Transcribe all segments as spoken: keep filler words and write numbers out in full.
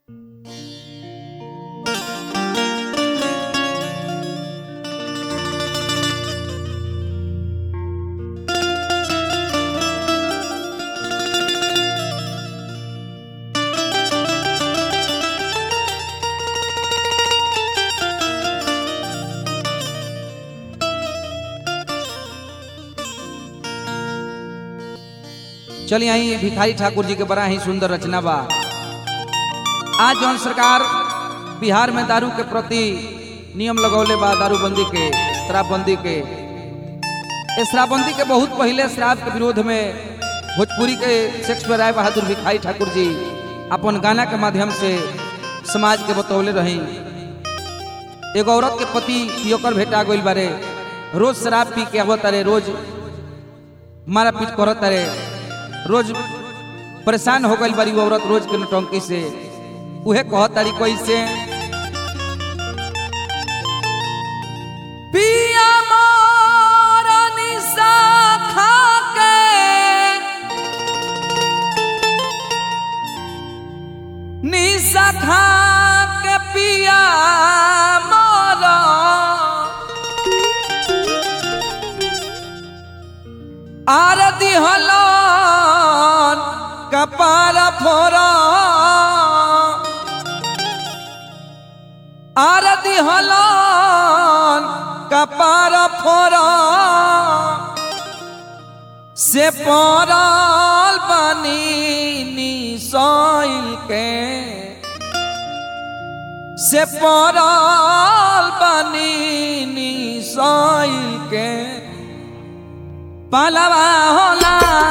चलिए आई भिखारी ठाकुर जी के बड़ा ही सुंदर रचना बा। आज जौन सरकार बिहार में दारू के प्रति नियम लगौले बा, दारूबंदी के, शराबबंदी के, इस शराबबंदी के बहुत पहले शराब के विरोध में भोजपुरी के शेक्सपियर राय बहादुर भिखारी ठाकुर जी अपन गाना के माध्यम से समाज के बतौले रही। एगो औरत के पति पियोकर भेटा गइल बारे, रोज शराब पी के आवत तारे, रोज मारा पीट करत तारे, रोज परेशान हो गई बारी वो औरत रोज के नौटंकी से। उहे कहत तारी कैसे, पिया मोरा निशा खा के, निशा खा के पिया मोरा आरती हलो कपार फोरा, आरती हलन कपार फोरा, से पड़ल बानी निसैल के, से पड़ल बानी निसैल के, पालवा होला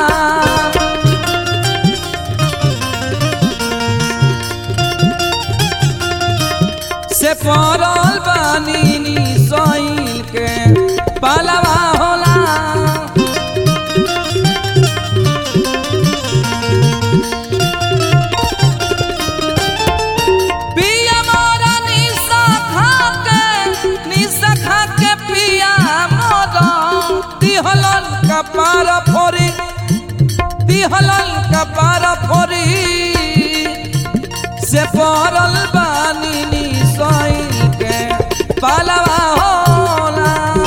से पड़ल बानी निसैल के, पालवा होला। पिया मोरा निशा खा के, निशा खा के पिया मोरा दिहलन कपार फोरी, दिहलन कपार फोरी, से पड़ल बानी निसैल के, पालवा होला।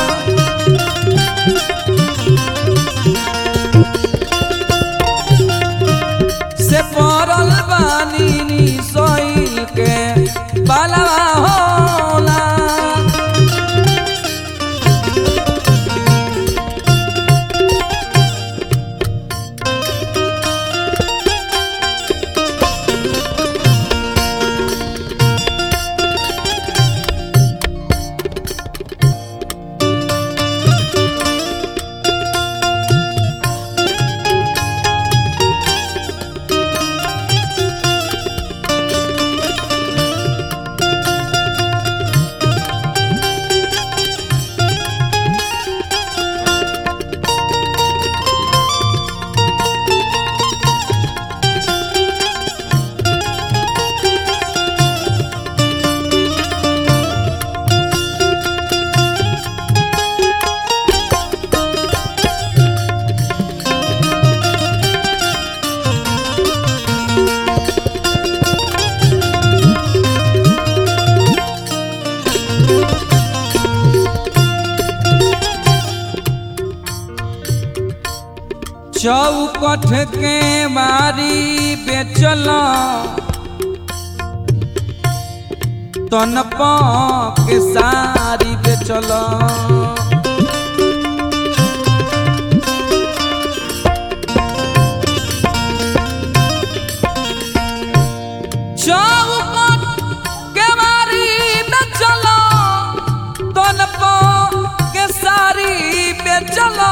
से पड़ल बानी निसैल के, पालवा होला। चौकठ के मारी बेचला तन के सारी बेचला, चौकठ के मारी बेचला तन के सारी बेचला,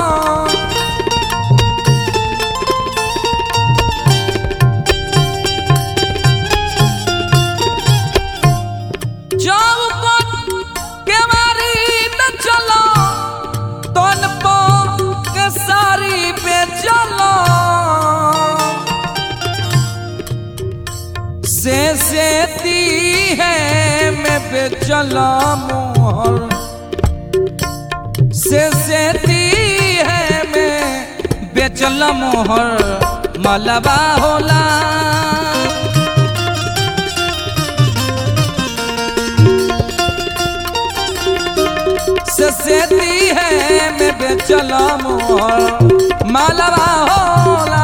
से सेती है मैं बेचला मोहर, से सेती है मैं बेचला मोहर, मलबा होला। से दी है मैं बेचल मोर मालवा होला।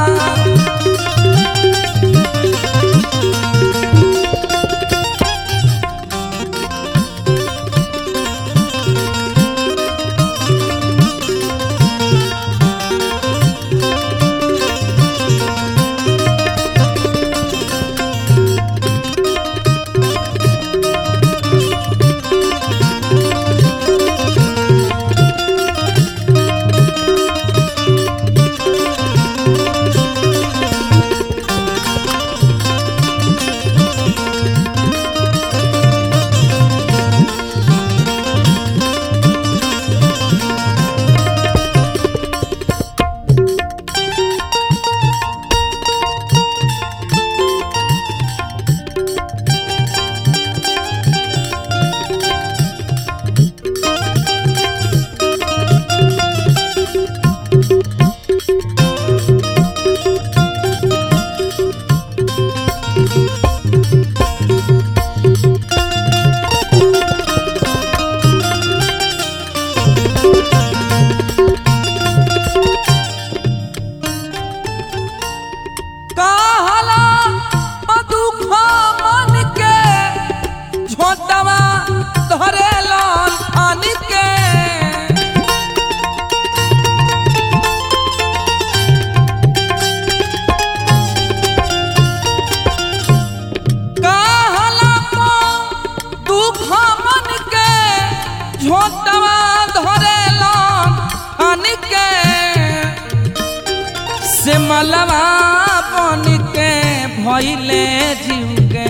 से मलवा बन के भइले जीव के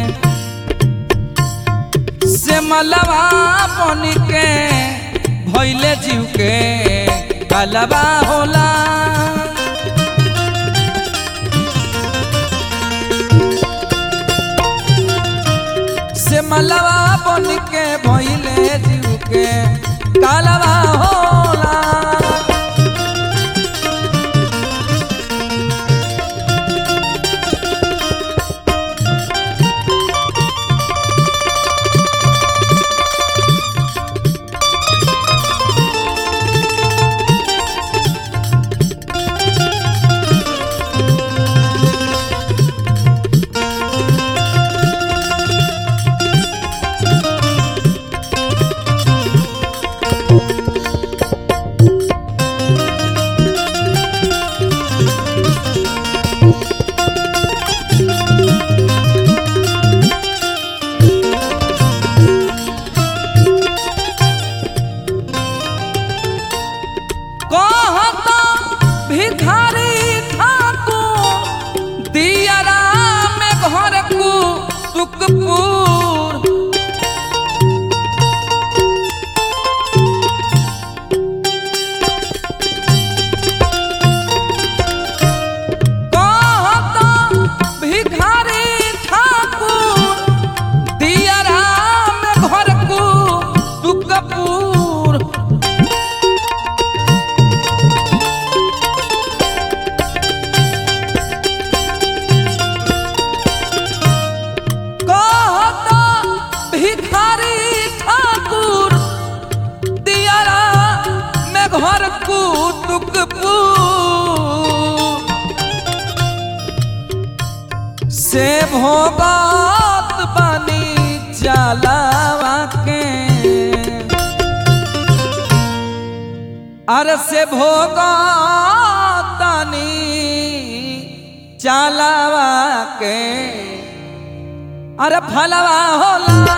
से मलवा बन के भइले जीव के कलवा होला। से मलवा बन के भइले जीव के कलवा होला। भिखारी ठाकुर दियरा में घर को सुखपुर कहता भिखारी ठाकुर दियरा में घर को सुखपुर। घर कुतुकपुर से भोगत बनी चलावा के अरे से भोगत बनी चलावा के अरे फलवा होला।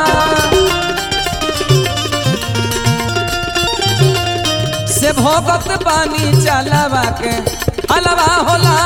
से भोगत पानी चलावा के हलवा होला।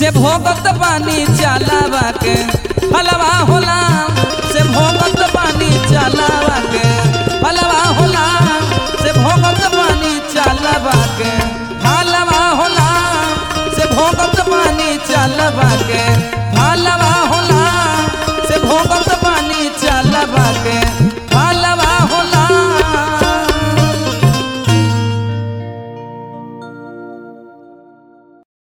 से भोगत पानी चलावा के फलवा होला से भोगत पानी चलावा के फलवा होला से भोगत पानी चलावा के फलवा होला से भोगत पानी चलावा के